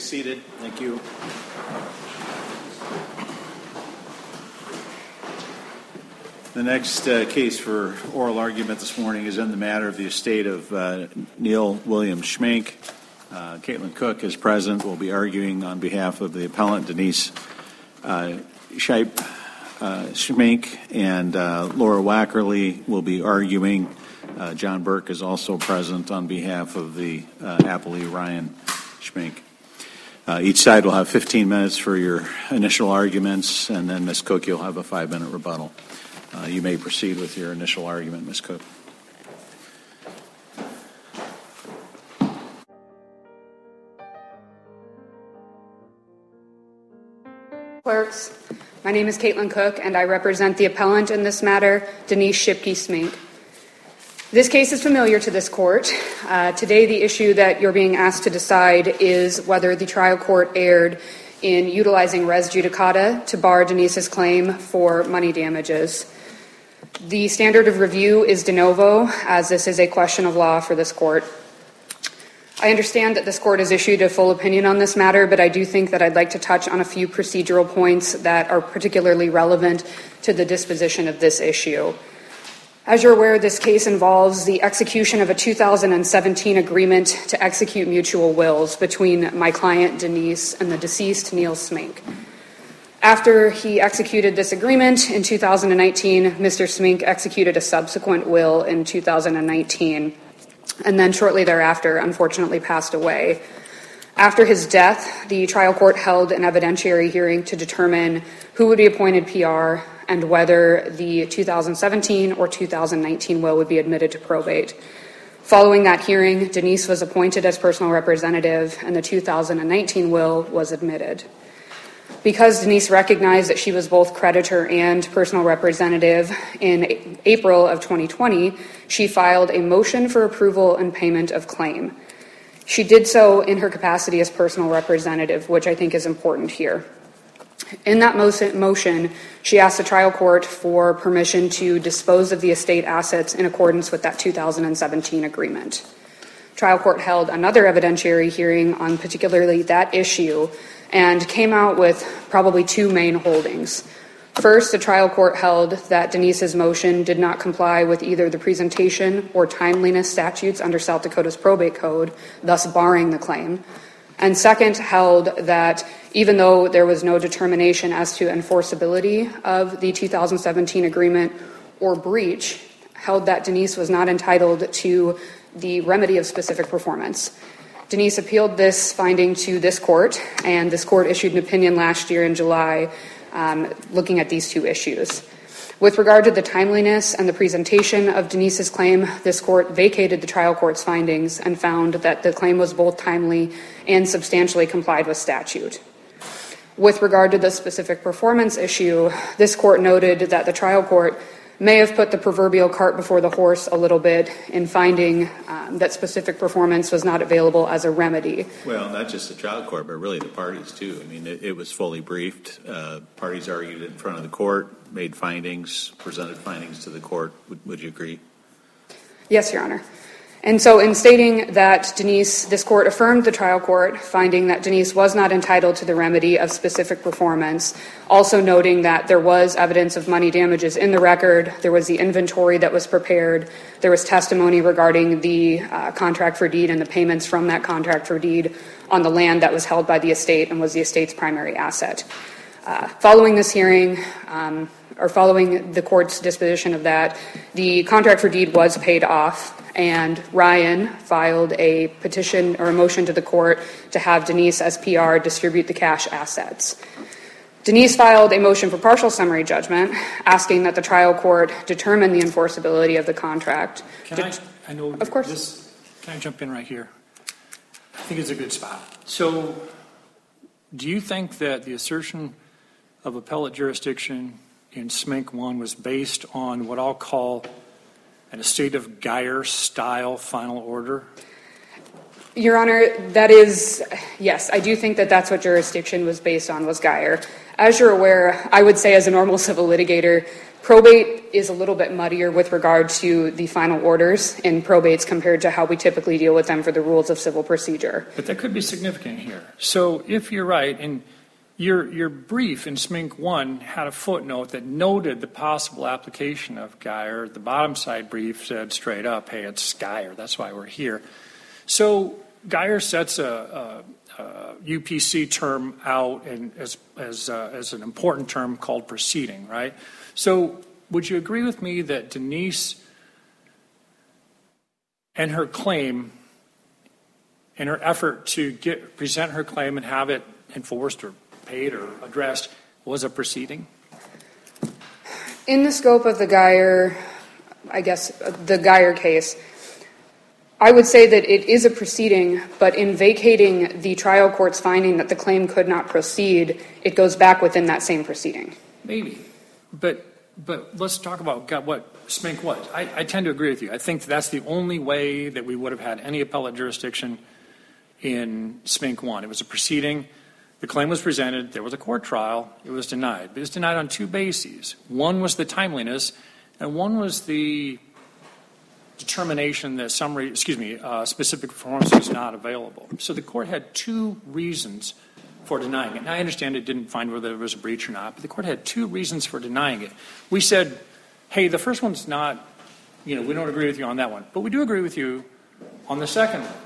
seated. Thank you. The next case for oral argument this morning is in the matter of the estate of Neil William Schmenk. Caitlin Cook is present. Will be arguing on behalf of the appellant Denise Schmenk, and Laura Wackerly will be arguing. John Burke is also present on behalf of the appellee Ryan Schmenk. Each side will have 15 minutes for your initial arguments, and then Ms. Cook, you'll have a 5-minute rebuttal. You may proceed with your initial argument, Ms. Cook. Clerks, my name is Caitlin Cook, and I represent the appellant in this matter, Denise Schmenk. This case is familiar to this court. Today, the issue that you're being asked to decide is whether the trial court erred in utilizing res judicata to bar Denise's claim for money damages. The standard of review is de novo, as this is a question of law for this court. I understand that this court has issued a full opinion on this matter, but I do think that I'd like to touch on a few procedural points that are particularly relevant to the disposition of this issue. As you're aware, this case involves the execution of a 2017 agreement to execute mutual wills between my client Denise and the deceased Neil Schmenk. After he executed this agreement in 2019, Mr. Schmenk executed a subsequent will in 2019, and then shortly thereafter, unfortunately, passed away. After his death, the trial court held an evidentiary hearing to determine who would be appointed PR and whether the 2017 or 2019 will would be admitted to probate. Following that hearing, Denise was appointed as personal representative, and the 2019 will was admitted. Because Denise recognized that she was both creditor and personal representative, in April of 2020, she filed a motion for approval and payment of claim. She did so in her capacity as personal representative, which I think is important here. In that motion, she asked the trial court for permission to dispose of the estate assets in accordance with that 2017 agreement. Trial court held another evidentiary hearing on particularly that issue and came out with probably two main holdings. First, the trial court held that Denise's motion did not comply with either the presentation or timeliness statutes under South Dakota's probate code, thus barring the claim. And second, held that even though there was no determination as to enforceability of the 2017 agreement or breach, held that Denise was not entitled to the remedy of specific performance. Denise appealed this finding to this court, and this court issued an opinion last year in July looking at these two issues. With regard to the timeliness and the presentation of Denise's claim, this court vacated the trial court's findings and found that the claim was both timely and substantially complied with statute. With regard to the specific performance issue, this court noted that the trial court may have put the proverbial cart before the horse a little bit in finding that specific performance was not available as a remedy. Well, not just the trial court, but really the parties, too. I mean, it was fully briefed. Parties argued in front of the court, made findings, presented findings to the court. Would you agree? Yes, Your Honor. And so in stating that this court affirmed the trial court, finding that Denise was not entitled to the remedy of specific performance, also noting that there was evidence of money damages in the record, there was the inventory that was prepared, there was testimony regarding the contract for deed and the payments from that contract for deed on the land that was held by the estate and was the estate's primary asset. Following this hearing, or following the court's disposition of that, the contract for deed was paid off, and Ryan filed a petition or a motion to the court to have Denise as PR distribute the cash assets. Denise filed a motion for partial summary judgment, asking that the trial court determine the enforceability of the contract. Can Of course. Can I jump in right here? I think it's a good spot. So, do you think that the assertion of appellate jurisdiction in Schmenk 1 was based on what I'll call an estate of Geyer-style final order? Your Honor, that is, yes, I do think that that's what jurisdiction was based on, was Geyer. As you're aware, I would say as a normal civil litigator, Probate is a little bit muddier with regard to the final orders in probates compared to how we typically deal with them for the rules of civil procedure. But that could be significant here. So if you're right, and your brief in SMINC 1 had a footnote that noted the possible application of Geyer. The bottom side brief said straight up, hey, it's Geyer. That's why we're here. So Geyer sets a UPC term out and as an important term called proceeding, right? So would you agree with me that Denise and her claim and her effort to present her claim and have it enforced or paid or addressed was a proceeding? In the scope of the Geyer, the Geyer case, I would say that it is a proceeding, but in vacating the trial court's finding that the claim could not proceed, it goes back within that same proceeding. Maybe. But let's talk about what SMINC was. I tend to agree with you. I think that's the only way that we would have had any appellate jurisdiction in SMINC 1. It was a proceeding. The claim was presented. There was a court trial. It was denied. It was denied on two bases. One was the timeliness, and one was the determination that specific performance was not available. So the court had two reasons for denying it. Now, I understand it didn't find whether there was a breach or not, but the court had two reasons for denying it. We said, hey, the first one's not, we don't agree with you on that one, but we do agree with you on the second one.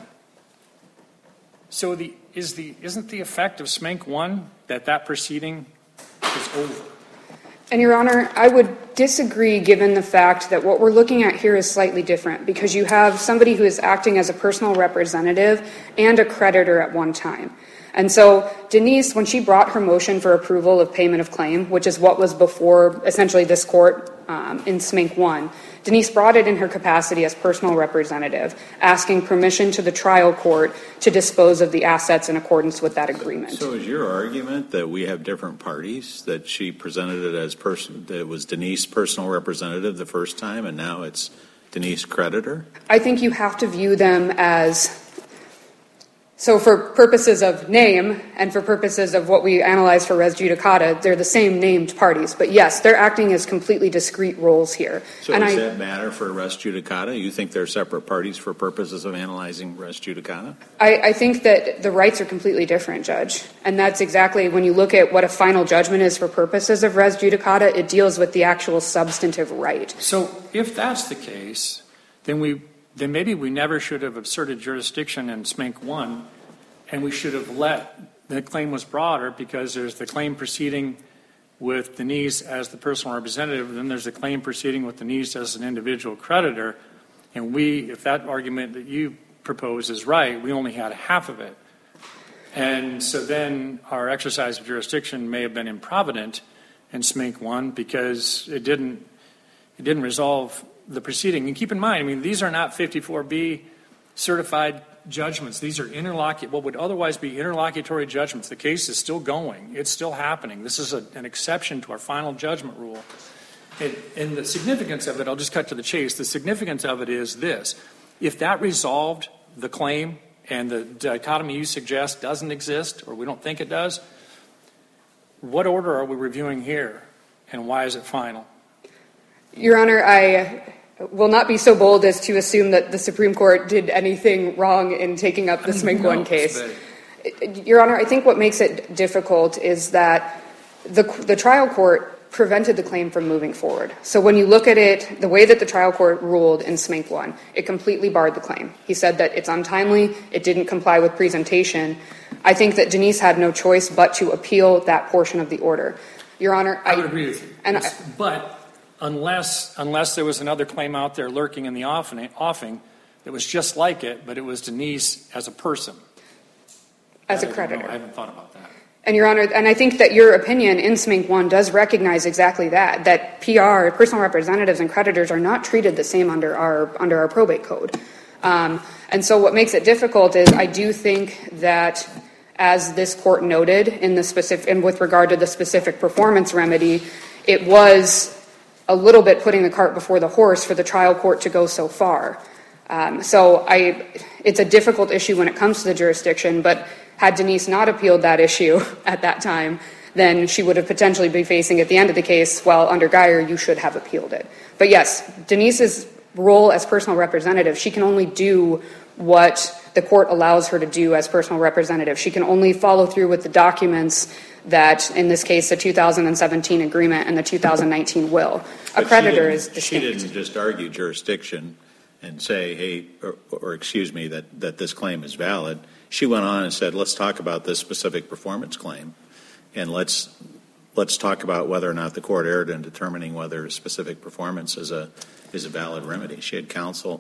So isn't the effect of SMINC 1 that proceeding is over? And, Your Honor, I would disagree given the fact that what we're looking at here is slightly different because you have somebody who is acting as a personal representative and a creditor at one time. And so Denise, when she brought her motion for approval of payment of claim, which is what was before essentially this court in SMINC 1, Denise brought it in her capacity as personal representative, asking permission to the trial court to dispose of the assets in accordance with that agreement. So is your argument that we have different parties, that she presented it as that it was Denise personal representative the first time and now it's Denise creditor? I think you have to view them as, so for purposes of name and for purposes of what we analyze for res judicata, they're the same named parties. But yes, they're acting as completely discrete roles here. So does that matter for res judicata? You think they're separate parties for purposes of analyzing res judicata? I think that the rights are completely different, Judge. And that's exactly, when you look at what a final judgment is for purposes of res judicata, it deals with the actual substantive right. So if that's the case, then maybe we never should have asserted jurisdiction in SMINC 1, and we should have let the claim was broader because there's the claim proceeding with Denise as the personal representative, and then there's the claim proceeding with Denise as an individual creditor, and if that argument that you propose is right, we only had half of it. And so then our exercise of jurisdiction may have been improvident in SMINC 1 because it didn't resolve the proceeding. And keep in mind, these are not 54B certified judgments. These are what would otherwise be interlocutory judgments. The case is still going. It's still happening. This is an exception to our final judgment rule. And the significance of it, I'll just cut to the chase, the significance of it is this. If that resolved the claim and the dichotomy you suggest doesn't exist, or we don't think it does, what order are we reviewing here, and why is it final? Your Honor, I will not be so bold as to assume that the Supreme Court did anything wrong in taking up the SMINC 1 case. Your Honor, I think what makes it difficult is that the trial court prevented the claim from moving forward. So when you look at it, the way that the trial court ruled in SMINC 1, it completely barred the claim. He said that it's untimely, it didn't comply with presentation. I think that Denise had no choice but to appeal that portion of the order. Your Honor, I would agree with you. But unless there was another claim out there lurking in the offing that was just like it, but it was Denise as a person. As a creditor. I haven't thought about that. And Your Honor, and I think that your opinion in SMINC 1 does recognize exactly that PR, personal representatives and creditors, are not treated the same under our probate code. And so what makes it difficult is I do think that, as this court noted in the specific, and with regard to the specific performance remedy, it was a little bit putting the cart before the horse for the trial court to go so far. It's a difficult issue when it comes to the jurisdiction, but had Denise not appealed that issue at that time, then she would have potentially been facing at the end of the case, well, under Geyer, you should have appealed it. But yes, Denise's role as personal representative, she can only do what the court allows her to do as personal representative. She can only follow through with the documents that, in this case, the 2017 agreement and the 2019 will. A creditor is distinct. She didn't just argue jurisdiction and say, hey, or excuse me, that this claim is valid. She went on and said, let's talk about this specific performance claim, and let's talk about whether or not the court erred in determining whether specific performance is a valid remedy. She had counsel.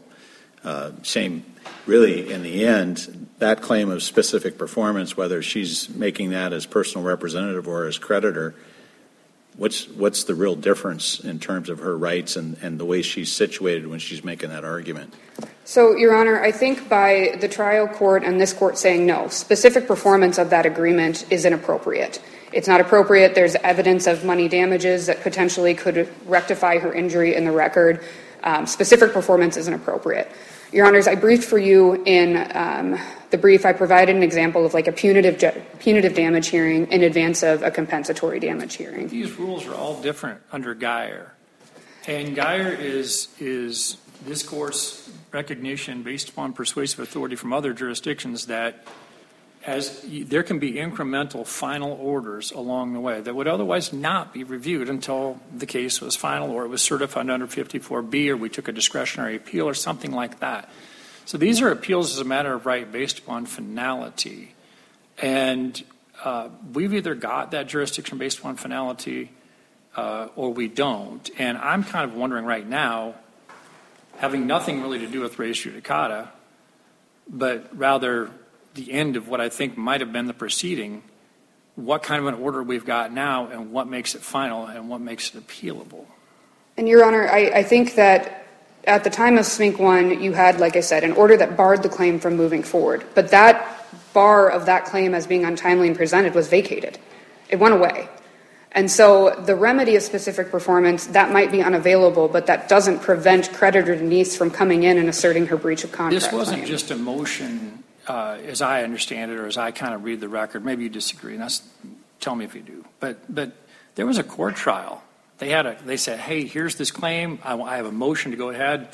Really, in the end, that claim of specific performance, whether she's making that as personal representative or as creditor, what's the real difference in terms of her rights and the way she's situated when she's making that argument? So, Your Honor, I think by the trial court and this court saying no, specific performance of that agreement is inappropriate. It's not appropriate. There's evidence of money damages that potentially could rectify her injury in the record. Specific performance isn't appropriate. Your Honors, I briefed for you in the brief, I provided an example of like a punitive damage hearing in advance of a compensatory damage hearing. These rules are all different under Geyer. And Geyer is this court's recognition based upon persuasive authority from other jurisdictions that there can be incremental final orders along the way that would otherwise not be reviewed until the case was final or it was certified under 54B or we took a discretionary appeal or something like that. So these are appeals as a matter of right based upon finality. And we've either got that jurisdiction based upon finality or we don't. And I'm kind of wondering right now, having nothing really to do with res judicata, but rather the end of what I think might have been the proceeding, what kind of an order we've got now and what makes it final and what makes it appealable. And Your Honor, I think that at the time of Smink 1, you had, like I said, an order that barred the claim from moving forward. But that bar of that claim as being untimely and presented was vacated. It went away. And so the remedy of specific performance, that might be unavailable, but that doesn't prevent creditor Denise from coming in and asserting her breach of contract This wasn't claim. just a motion, as I understand it, or as I kind of read the record. Maybe you disagree, and tell me if you do. But there was a court trial. They said, hey, here's this claim. I have a motion to go ahead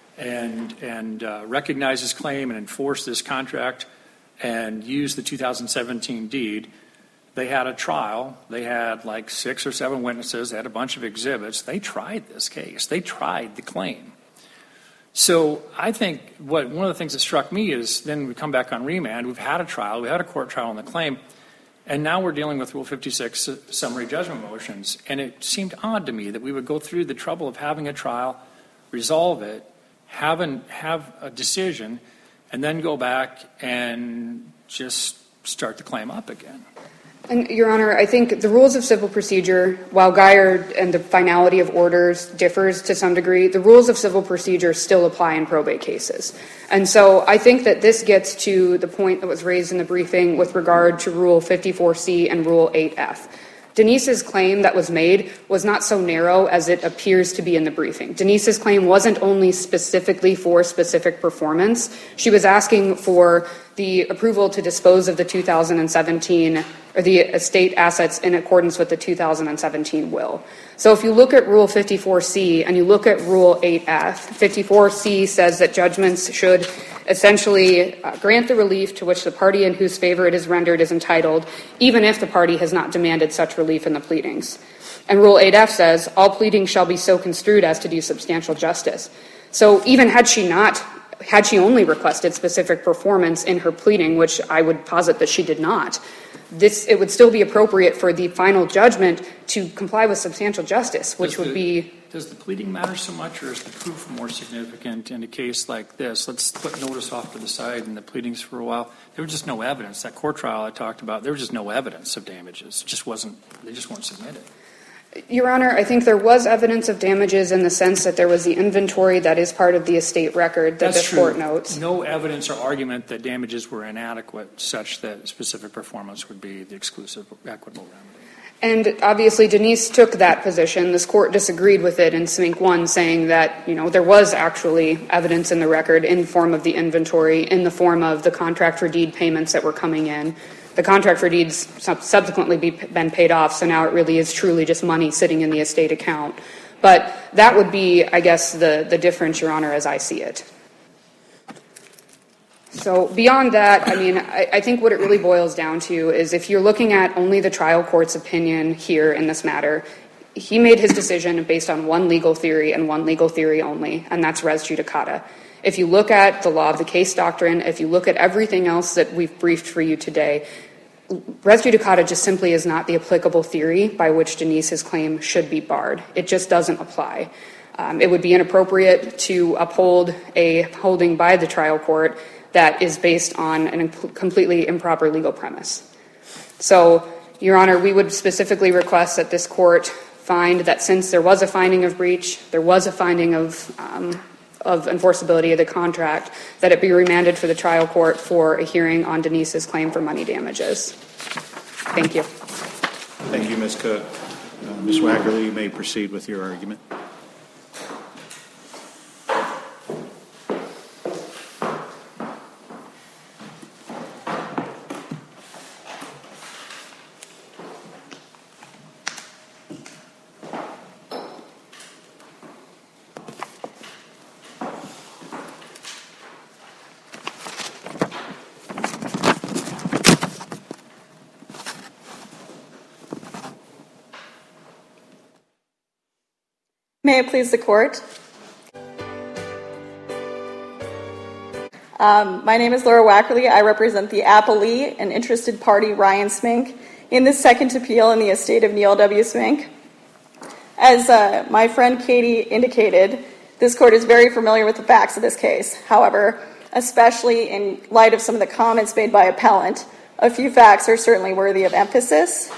and recognize this claim and enforce this contract and use the 2017 deed. They had a trial. They had like 6 or 7 witnesses. They had a bunch of exhibits. They tried this case. They tried the claim. So I think one of the things that struck me is then we come back on remand. We've had a trial. We had a court trial on the claim. And now we're dealing with Rule 56 summary judgment motions. And it seemed odd to me that we would go through the trouble of having a trial, resolve it, have a decision, and then go back and just start the claim up again. And, Your Honor, I think the rules of civil procedure, while Geyer and the finality of orders differs to some degree, the rules of civil procedure still apply in probate cases. And so I think that this gets to the point that was raised in the briefing with regard to Rule 54C and Rule 8F. Denise's claim that was made was not so narrow as it appears to be in the briefing. Denise's claim wasn't only specifically for specific performance. She was asking for the approval to dispose of the 2017 or the estate assets in accordance with the 2017 will. So if you look at Rule 54C and you look at Rule 8F, 54C says that judgments should essentially grant the relief to which the party in whose favor it is rendered is entitled, even if the party has not demanded such relief in the pleadings. And Rule 8F says, all pleadings shall be so construed as to do substantial justice. So even had she only requested specific performance in her pleading, which I would posit that she did not, it would still be appropriate for the final judgment to comply with substantial justice, which would be... Does the pleading matter so much, or is the proof more significant in a case like this? Let's put notice off to the side and the pleadings for a while. There was just no evidence. That court trial I talked about, there was just no evidence of damages. They just weren't submitted. Your Honor, I think there was evidence of damages in the sense that there was the inventory that is part of the estate record that the court notes. No evidence or argument that damages were inadequate such that specific performance would be the exclusive equitable remedy. And obviously Denise took that position. This court disagreed with it in Smink 1, saying that, there was actually evidence in the record in the form of the inventory, in the form of the contract for deed payments that were coming in. The contract for deeds subsequently been paid off, so now it really is truly just money sitting in the estate account. But that would be, I guess, the difference, Your Honor, as I see it. So beyond that, I mean, I think what it really boils down to is if you're looking at only the trial court's opinion here in this matter, he made his decision based on one legal theory and one legal theory only, and that's res judicata. If you look at the law of the case doctrine, if you look at everything else that we've briefed for you today, res judicata just simply is not the applicable theory by which Denise's claim should be barred. It just doesn't apply. It would be inappropriate to uphold a holding by the trial court that is based on a completely improper legal premise. So, Your Honor, we would specifically request that this court find that since there was a finding of breach, there was a finding of enforceability of the contract, that it be remanded for the trial court for a hearing on Denise's claim for money damages. Thank you. Thank you, Ms. Cook. Ms. Wackerly, you may proceed with your argument. May it please the court. My name is Laura Wackerly. I represent the appellee and interested party Ryan Smink in this second appeal in the estate of Neil W. Smink. As my friend Katie indicated, this court is very familiar with the facts of this case. However, especially in light of some of the comments made by appellant, a few facts are certainly worthy of emphasis.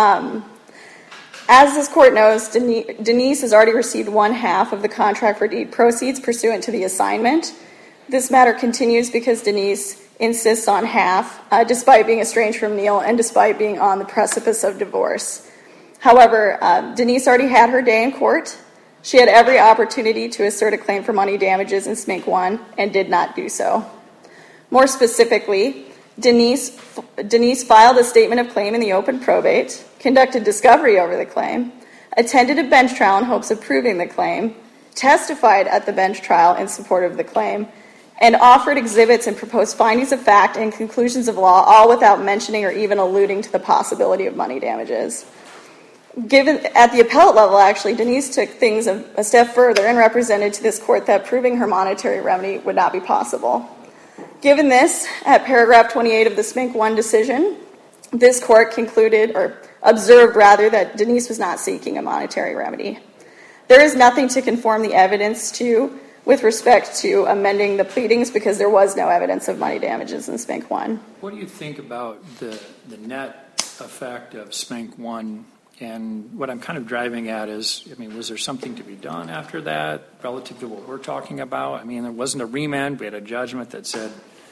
As this court knows, Denise has already received 1/2 of the contract for deed proceeds pursuant to the assignment. This matter continues because Denise insists on half, despite being estranged from Neil and despite being on the precipice of divorce. However, Denise already had her day in court. She had every opportunity to assert a claim for money damages in Smink 1 and did not do so. More specifically, Denise filed a statement of claim in the open probate, conducted discovery over the claim, attended a bench trial in hopes of proving the claim, testified at the bench trial in support of the claim, and offered exhibits and proposed findings of fact and conclusions of law, all without mentioning or even alluding to the possibility of money damages. Given at the appellate level, actually, Denise took things a step further and represented to this court that proving her monetary remedy would not be possible. Given this, at paragraph 28 of the Smink 1 decision, this court concluded, or observed rather, that Denise was not seeking a monetary remedy. There is nothing to conform the evidence to with respect to amending the pleadings because there was no evidence of money damages in Smink 1. What do you think about the net effect of Smink 1? And what I'm kind of driving at is, I mean, was there something to be done after that relative to what we're talking about? I mean, there wasn't a remand. We had a judgment that said,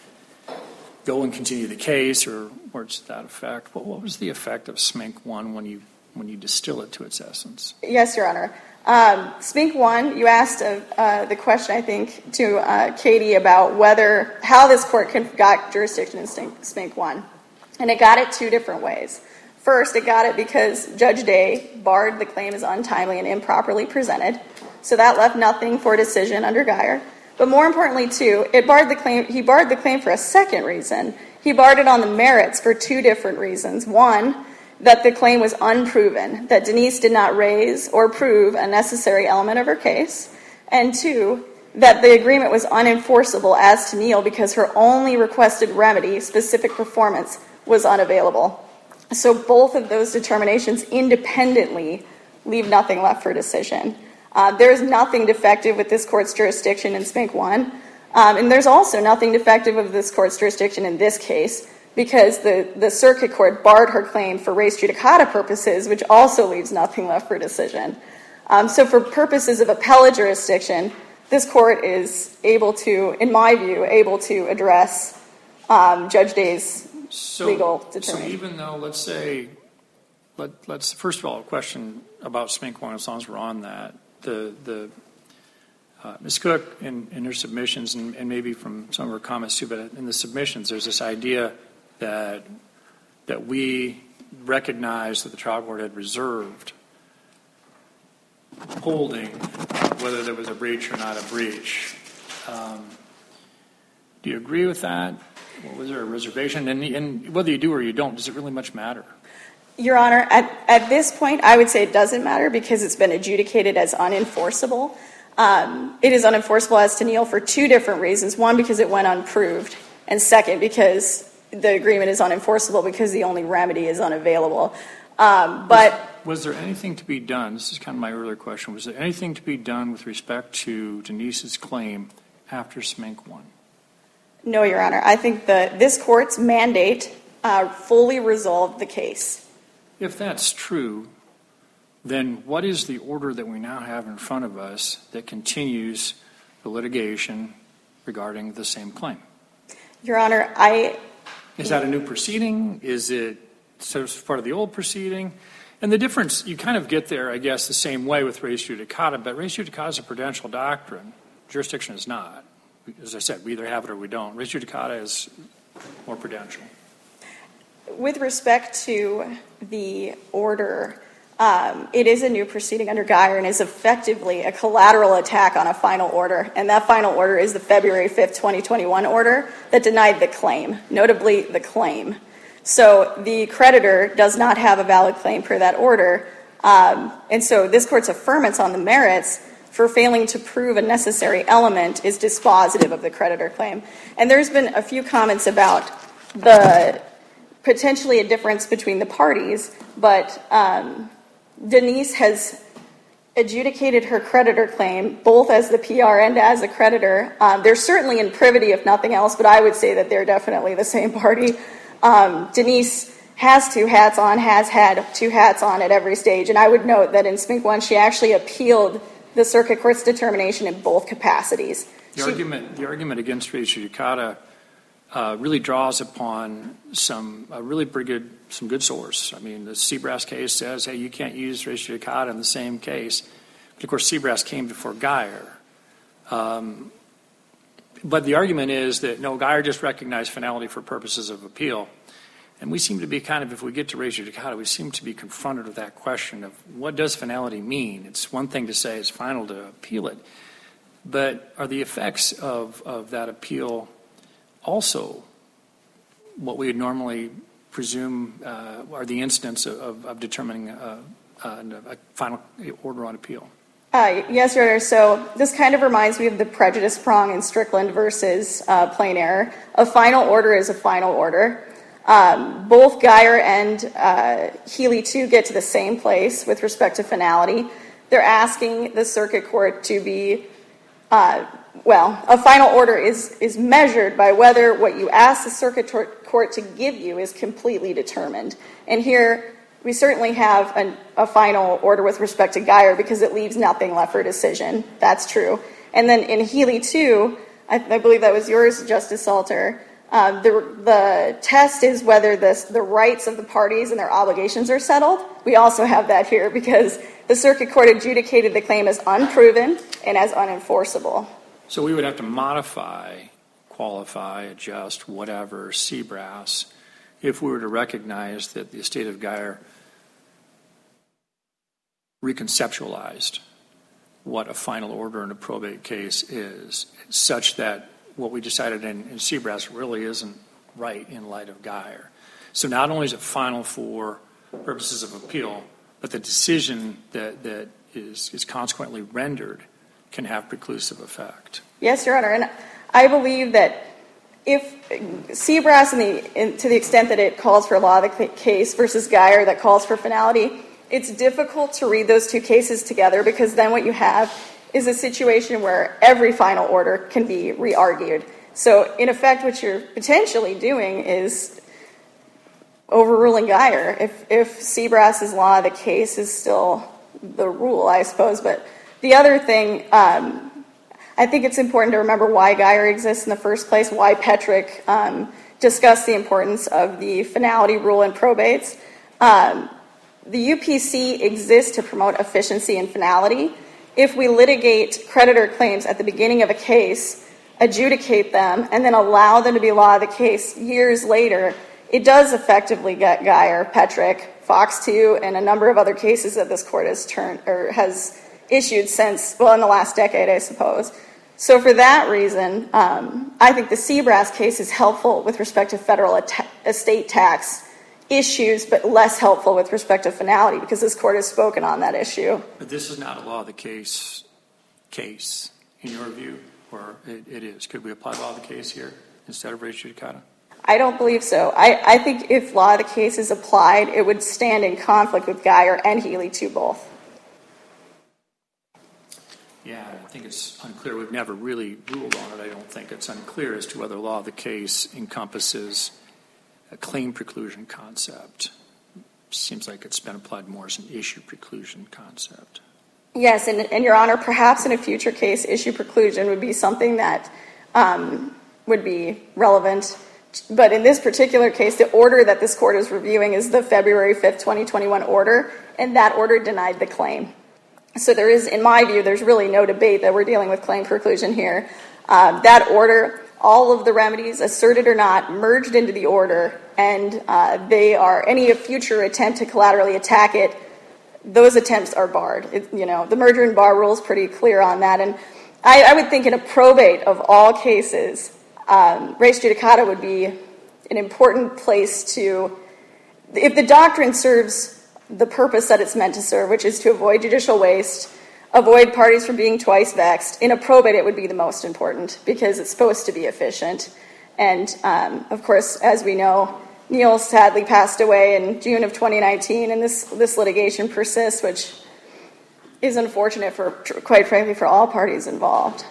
go and continue the case, or words to that effect. What was the effect of Smink 1 when you distill it to its essence? Yes, Your Honor. Smink 1, you asked the question, I think, to Katie about how this court got jurisdiction in Smink 1. And it got it two different ways. First, it got it because Judge Day barred the claim as untimely and improperly presented. So that left nothing for decision under Geyer. But more importantly, too, he barred the claim for a second reason. He barred it on the merits for two different reasons. One, that the claim was unproven, that Denise did not raise or prove a necessary element of her case. And two, that the agreement was unenforceable as to Neil because her only requested remedy, specific performance, was unavailable. So both of those determinations independently leave nothing left for decision. There is nothing defective with this court's jurisdiction in Smink 1. And there's also nothing defective of this court's jurisdiction in this case because the circuit court barred her claim for res judicata purposes, which also leaves nothing left for decision. So for purposes of appellate jurisdiction, this court is able to, in my view, address Judge Day's legal determination. So even though, let's say, let's first of all, a question about Smink 1, as long as we're on that. Ms. Cook, in her submissions, and maybe from some of her comments too, but in the submissions, there's this idea that that we recognized that the trial court had reserved holding whether there was a breach or not a breach. Do you agree with that? Or was there a reservation? And whether you do or you don't, does it really much matter? Your Honor, at this point, I would say it doesn't matter because it's been adjudicated as unenforceable. It is unenforceable as to Neal for two different reasons. One, because it went unproved. And second, because the agreement is unenforceable because the only remedy is unavailable. Was there anything to be done? This is kind of my earlier question. Was there anything to be done with respect to Denise's claim after Smink won? No, Your Honor. I think this court's mandate fully resolved the case. If that's true, then what is the order that we now have in front of us that continues the litigation regarding the same claim? Your Honor, Is that a new proceeding? Is it sort of part of the old proceeding? And the difference, you kind of get there, I guess, the same way with res judicata, but res judicata is a prudential doctrine. Jurisdiction is not. As I said, we either have it or we don't. Res judicata is more prudential. With respect to the order, it is a new proceeding under Geyer and is effectively a collateral attack on a final order. And that final order is the February 5th, 2021 order that denied the claim, notably the claim. So the creditor does not have a valid claim per that order. And so this court's affirmance on the merits for failing to prove a necessary element is dispositive of the creditor claim. And there's been a few comments about the potentially a difference between the parties, but Denise has adjudicated her creditor claim both as the PR and as a creditor. They're certainly in privity, if nothing else, but I would say that they're definitely the same party. Denise has two hats on, has had two hats on at every stage, and I would note that in Smink 1, she actually appealed the circuit court's determination in both capacities. The argument against res judicata really draws upon some good source. I mean, the Seabrass case says, hey, you can't use res judicata in the same case. But of course, Seabrass came before Geyer. But the argument is that, no, Geyer just recognized finality for purposes of appeal. And we seem to be kind of, if we get to res judicata, we seem to be confronted with that question of what does finality mean? It's one thing to say it's final to appeal it. But are the effects of that appeal also what we would normally presume are the incidents of determining a final order on appeal? Yes, Your Honor. So this kind of reminds me of the prejudice prong in Strickland versus plain error. A final order is a final order. Both Geyer and Healy, too, get to the same place with respect to finality. They're asking the circuit court to be, a final order is measured by whether what you ask the circuit court to give you is completely determined. And here, we certainly have a final order with respect to Geyer because it leaves nothing left for decision. That's true. And then in Healy, too, I believe that was yours, Justice Salter, the test is whether the rights of the parties and their obligations are settled. We also have that here because the circuit court adjudicated the claim as unproven and as unenforceable. So we would have to modify, qualify, adjust, whatever, Seabrass, if we were to recognize that the estate of Geyer reconceptualized what a final order in a probate case is, such that what we decided in Seabrass really isn't right in light of Geyer. So not only is it final for purposes of appeal, but the decision that is consequently rendered can have preclusive effect. Yes, Your Honor, and I believe that if Seabrass, to the extent that it calls for a law of the case versus Geyer that calls for finality, it's difficult to read those two cases together because then what you have is a situation where every final order can be re-argued. So in effect, what you're potentially doing is overruling Geyer. If Seabrass's law of the case is still the rule, I suppose. But the other thing, I think it's important to remember why Geyer exists in the first place, why Petrick discussed the importance of the finality rule in probates. The UPC exists to promote efficiency and finality. If we litigate creditor claims at the beginning of a case, adjudicate them, and then allow them to be law of the case years later, it does effectively get Geyer, Petrick, Fox 2, and a number of other cases that this court has issued since, well, in the last decade, I suppose. So for that reason, I think the Seabrass case is helpful with respect to federal estate tax issues, but less helpful with respect to finality, because this court has spoken on that issue. But this is not a law of the case in your view, or it is. Could we apply law of the case here instead of res judicata? I don't believe so. I think if law of the case is applied, it would stand in conflict with Geyer and Healy to both. Yeah, I think it's unclear. We've never really ruled on it. I don't think it's unclear as to whether law of the case encompasses a claim preclusion concept. Seems like it's been applied more as an issue preclusion concept. Yes, and Your Honor, perhaps in a future case, issue preclusion would be something that would be relevant. But in this particular case, the order that this court is reviewing is the February 5th, 2021 order, and that order denied the claim. So there is, in my view, there's really no debate that we're dealing with claim preclusion here. That order, all of the remedies, asserted or not, merged into the order, and they are any future attempt to collaterally attack it, those attempts are barred. The merger and bar rule is pretty clear on that. And I would think in a probate of all cases, res judicata would be an important place to, if the doctrine serves the purpose that it's meant to serve, which is to avoid judicial waste, avoid parties from being twice vexed, in a probate it would be the most important because it's supposed to be efficient. And, of course, as we know, Neil sadly passed away in June of 2019, and this litigation persists, which is unfortunate for, quite frankly, for all parties involved.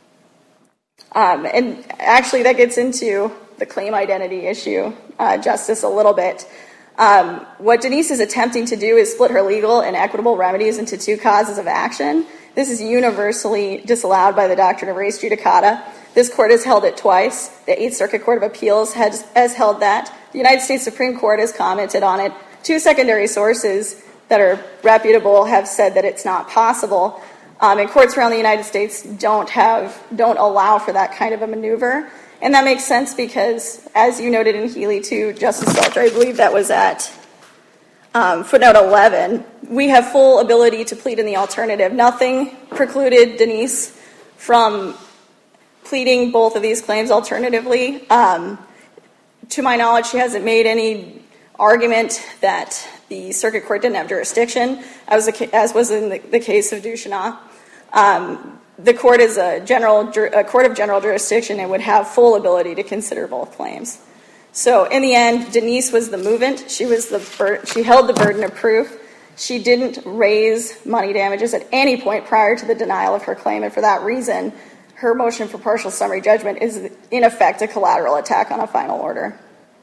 And actually that gets into the claim identity issue, Justice, a little bit. What Denise is attempting to do is split her legal and equitable remedies into two causes of action. This is universally disallowed by the doctrine of res judicata. This court has held it twice. The Eighth Circuit Court of Appeals has held that. The United States Supreme Court has commented on it. Two secondary sources that are reputable have said that it's not possible. And courts around the United States don't allow for that kind of a maneuver. And that makes sense because, as you noted in Healy too, Justice Salter, I believe that was at footnote 11, we have full ability to plead in the alternative. Nothing precluded Denise from pleading both of these claims alternatively. To my knowledge, she hasn't made any argument that the circuit court didn't have jurisdiction, as was in the case of Ducheneau. The court is a court of general jurisdiction and would have full ability to consider both claims. So in the end, Denise was the movant. She held the burden of proof. She didn't raise money damages at any point prior to the denial of her claim, and for that reason, her motion for partial summary judgment is, in effect, a collateral attack on a final order.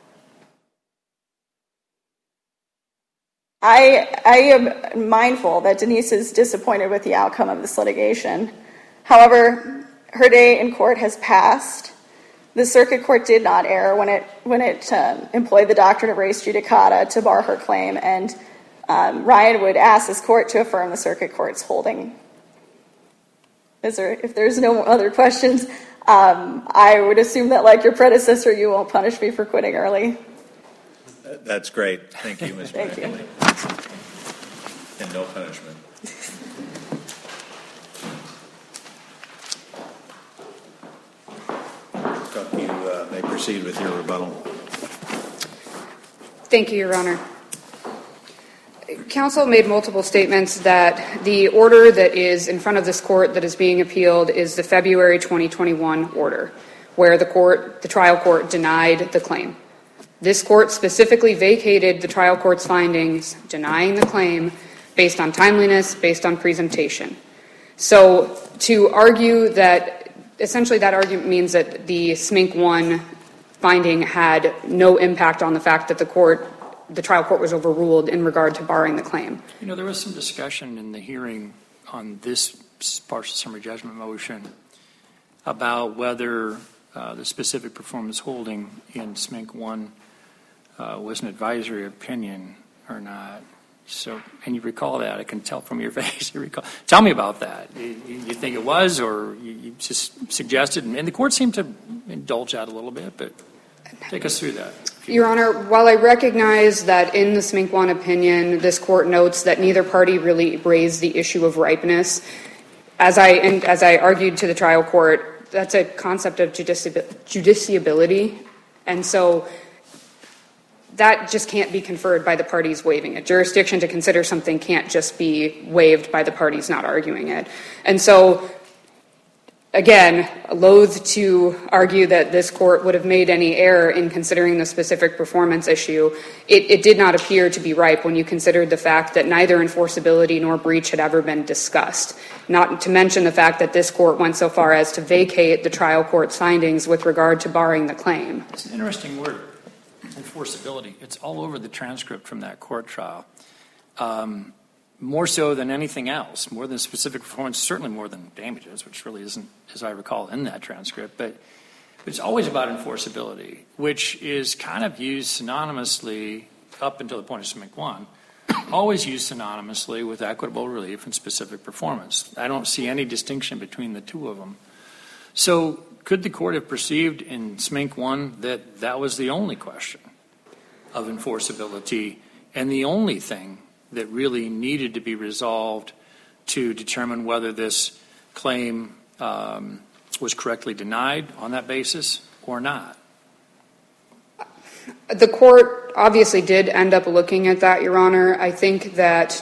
I am mindful that Denise is disappointed with the outcome of this litigation. However, her day in court has passed. The circuit court did not err when it employed the doctrine of res judicata to bar her claim, and Ryan would ask this court to affirm the circuit court's holding. If there's no other questions, I would assume that, like your predecessor, you won't punish me for quitting early. That's great. Thank you, Ms. Thank you. And no punishment. You may proceed with your rebuttal. Thank you, Your Honor. Counsel made multiple statements that the order that is in front of this court that is being appealed is the February 2021 order, where the trial court denied the claim. This court specifically vacated the trial court's findings denying the claim based on timeliness, based on presentation. So to argue that, essentially that argument means that the SMINC 1 finding had no impact on the fact that the trial court was overruled in regard to barring the claim. You know, there was some discussion in the hearing on this partial summary judgment motion about whether the specific performance holding in SMINC 1 was an advisory opinion or not. So, and you recall that? I can tell from your face. You recall. Tell me about that. You think it was, or you just suggested? And the court seemed to indulge that a little bit, but take us through that. Your Honor, while I recognize that in the Smink 1 opinion, this court notes that neither party really raised the issue of ripeness, as I argued to the trial court, that's a concept of justiciability, and so that just can't be conferred by the parties waiving it. Jurisdiction to consider something can't just be waived by the parties not arguing it. And so, again, loath to argue that this court would have made any error in considering the specific performance issue. It did not appear to be ripe when you considered the fact that neither enforceability nor breach had ever been discussed, not to mention the fact that this court went so far as to vacate the trial court's findings with regard to barring the claim. It's an interesting word, enforceability. It's all over the transcript from that court trial. More so than anything else, more than specific performance, certainly more than damages, which really isn't, as I recall, in that transcript. But it's always about enforceability, which is kind of used synonymously up until the point of Smink 1, always used synonymously with equitable relief and specific performance. I don't see any distinction between the two of them. So could the court have perceived in Smink 1 that that was the only question of enforceability and the only thing that really needed to be resolved to determine whether this claim was correctly denied on that basis or not? The court obviously did end up looking at that, Your Honor. I think that,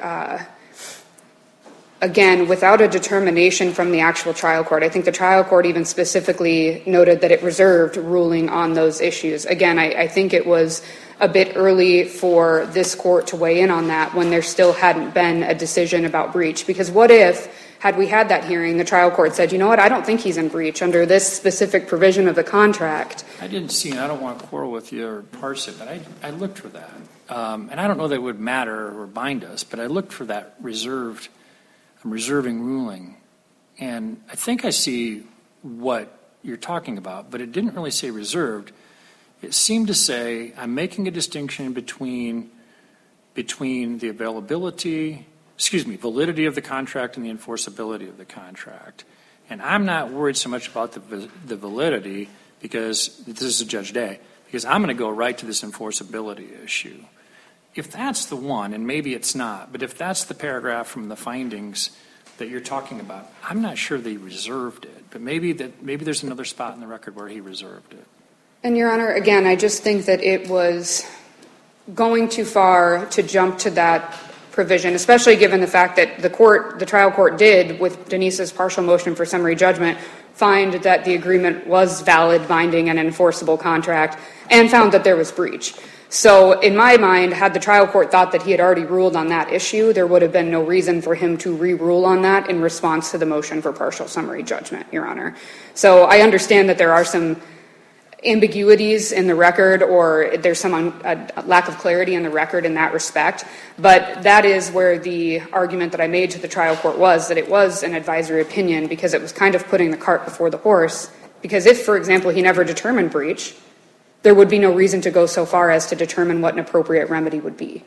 again, without a determination from the actual trial court, I think the trial court even specifically noted that it reserved ruling on those issues. Again, I think it was a bit early for this court to weigh in on that when there still hadn't been a decision about breach. Because what if, had we had that hearing, the trial court said, you know what, I don't think he's in breach under this specific provision of the contract. I didn't see, and I don't want to quarrel with you or parse it, but I looked for that. And I don't know that it would matter or bind us, but I looked for that reserving ruling. And I think I see what you're talking about, but it didn't really say reserved. It seemed to say, I'm making a distinction between the validity of the contract and the enforceability of the contract. And I'm not worried so much about the validity, because this is Judge Day, because I'm going to go right to this enforceability issue. If that's the one, and maybe it's not, but if that's the paragraph from the findings that you're talking about, I'm not sure they reserved it. But maybe there's another spot in the record where he reserved it. And, Your Honor, again, I just think that it was going too far to jump to that provision, especially given the fact that the trial court did, with Denise's partial motion for summary judgment, find that the agreement was valid, binding, and enforceable contract, and found that there was breach. So, in my mind, had the trial court thought that he had already ruled on that issue, there would have been no reason for him to re-rule on that in response to the motion for partial summary judgment, Your Honor. So I understand that there are some ambiguities in the record, or there's some lack of clarity in the record in that respect, but that is where the argument that I made to the trial court was, that it was an advisory opinion because it was kind of putting the cart before the horse, because if, for example, he never determined breach, there would be no reason to go so far as to determine what an appropriate remedy would be.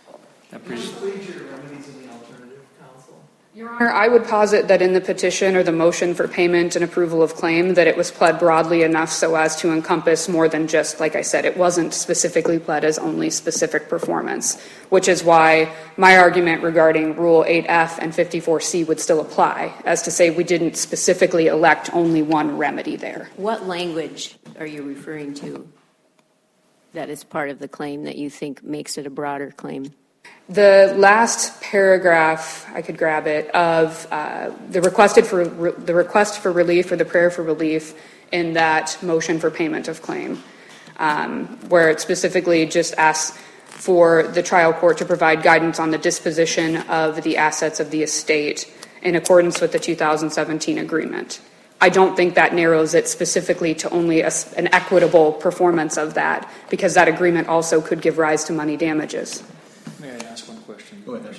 Your Honor, I would posit that in the petition or the motion for payment and approval of claim that it was pled broadly enough so as to encompass more than just, like I said, it wasn't specifically pled as only specific performance, which is why my argument regarding Rule 8F and 54C would still apply, as to say we didn't specifically elect only one remedy there. What language are you referring to that is part of the claim that you think makes it a broader claim? The last paragraph, I could grab it, of the request for relief or the prayer for relief in that motion for payment of claim, where it specifically just asks for the trial court to provide guidance on the disposition of the assets of the estate in accordance with the 2017 agreement. I don't think that narrows it specifically to only an equitable performance of that, because that agreement also could give rise to money damages. May I ask one question? Go ahead.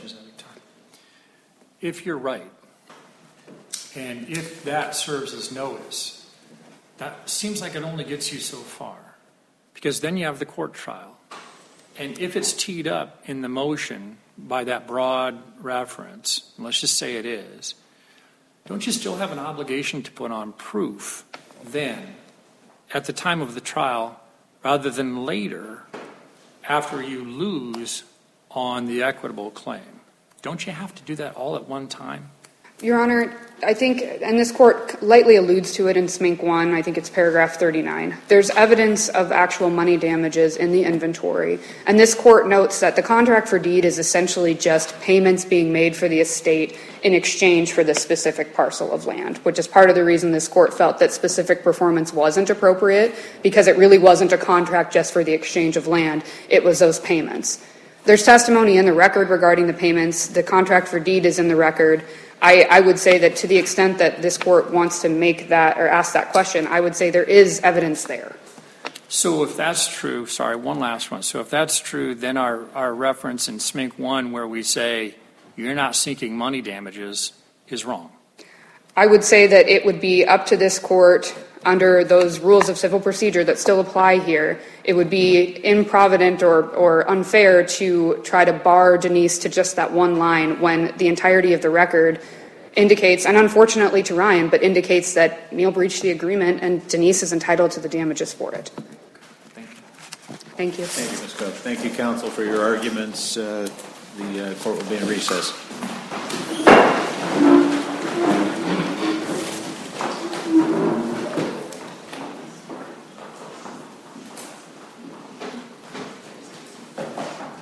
If you're right, and if that serves as notice, that seems like it only gets you so far, because then you have the court trial. And if it's teed up in the motion by that broad reference, and let's just say it is, don't you still have an obligation to put on proof then, at the time of the trial, rather than later after you lose on the equitable claim? Don't you have to do that all at one time? Your Honor, I think, and this court lightly alludes to it in Smink 1, I think it's paragraph 39. There's evidence of actual money damages in the inventory, and this court notes that the contract for deed is essentially just payments being made for the estate in exchange for the specific parcel of land, which is part of the reason this court felt that specific performance wasn't appropriate, because it really wasn't a contract just for the exchange of land, it was those payments. There's testimony in the record regarding the payments. The contract for deed is in the record. I would say that to the extent that this court wants to make that or ask that question, I would say there is evidence there. So if that's true, sorry, one last one. So if that's true, then our reference in Smink 1 where we say you're not seeking money damages is wrong. I would say that it would be up to this court under those rules of civil procedure that still apply here. It would be improvident or unfair to try to bar Denise to just that one line when the entirety of the record indicates, and unfortunately to Ryan, but indicates that Neil breached the agreement and Denise is entitled to the damages for it. Thank Thank you. you, Ms. Cook. Thank you, counsel, for your arguments. The court will be in recess.